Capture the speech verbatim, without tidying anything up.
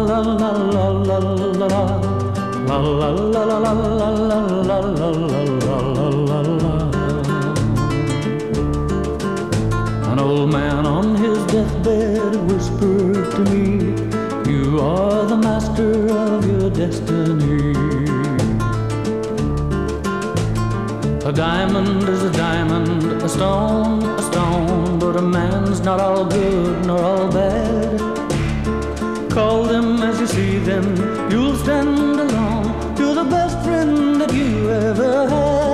la la la la la la la la la la la la la la la la. An old man on his deathbed whispered to me, you are the master of your destiny. A diamond is a diamond, a stone, a stone, but a man's not all good nor all bad. Call them as you see them, you'll stand alone. You're the best friend that you ever had.